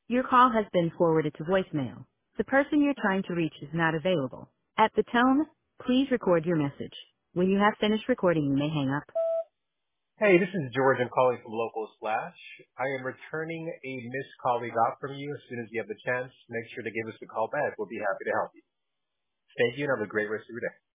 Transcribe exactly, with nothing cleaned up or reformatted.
Your call has been forwarded to voicemail. The person you're trying to reach is not available. At the tone, please record your message. When you have finished recording, you may hang up. Hey, this is George. I'm calling from Local Slash. I am returning a missed call we got from you. As soon as you have the chance, make sure to give us a call back. We'll be happy to help you. Thank you and have a great rest of your day.